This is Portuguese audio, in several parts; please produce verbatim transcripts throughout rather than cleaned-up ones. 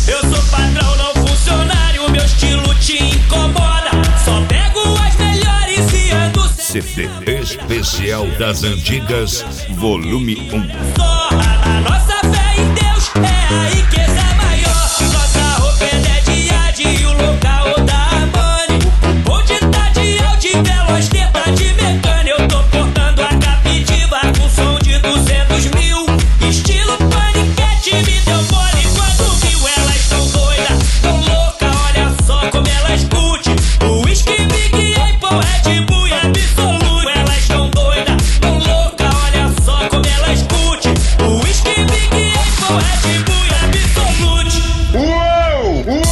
Eu sou patrão, não funcionário, meu estilo te incomoda. Só pego as melhores e ando C D especial das antigas, volume um. só a nossa fé em Deus é a riqueza maior. Nossa roupa é de Ade e o local da Armani. Onde tá de Audi, veloz, teta de Mecânica. Eu tô portando a Captiva com som de duzentos mil. Estilo paniquete, me deu mole quando viu. Elas tão doidas, tão louca, olha só como elas curte. O whisky, Big Apple, Red Bull e Absolute. Elas tão doidas, tão louca, olha só como elas curte. O whisky, Big Apple, Red Bull e Absolute. Uou! Uou!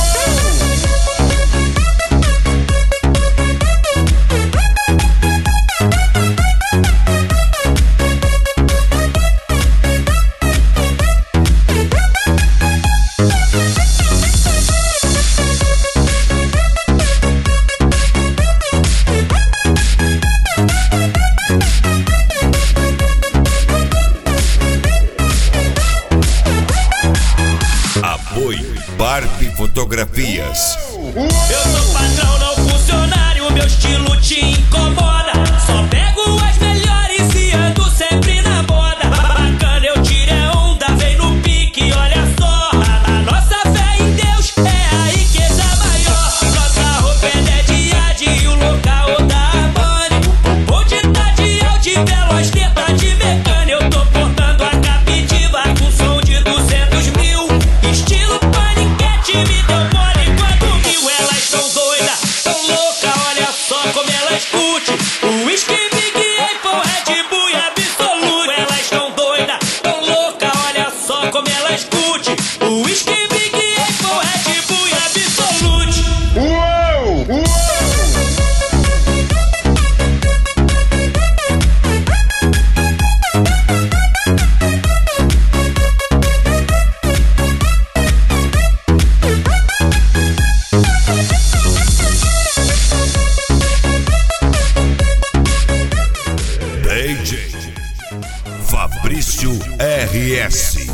Apoio Barbie Fotografias. Eu sou patrão, não funcionário, meu estilo te incomoda. Só pego as melhores e ando sempre na moda. Bacana, eu tiro é onda, vem no pique, olha só. A nossa fé em Deus é a riqueza maior. Nossa roupa é de Ade e o local da Armani. Onde tá de Audi, veloz, teta de Mecânica. Eu tô portando a Captiva com som de duzentos mil. Estilo paniquete, me deu mole quando viu. Elas tão doidas, tão louca, olha só como elas curte. O whisky, Big Apple, Red Bull e Absolute. Elas tão doidas, tão louca, olha só como elas curte. O whisky, Big Apple, Red Bull e Absolute. Uou! Uou! D J Fabrício R S.